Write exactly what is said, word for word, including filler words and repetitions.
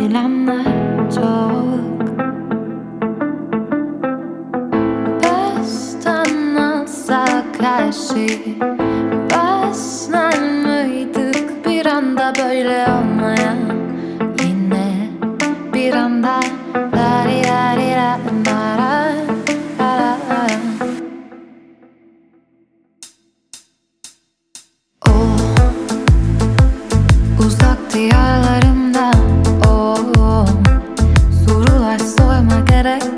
bilenler çok. Baştan alsak her şeyi, başlar mıydık bir anda böyle olmaya? Yine bir anda la di da di da da da da da. O uzak diyarlarımda, o sorular sorma gerek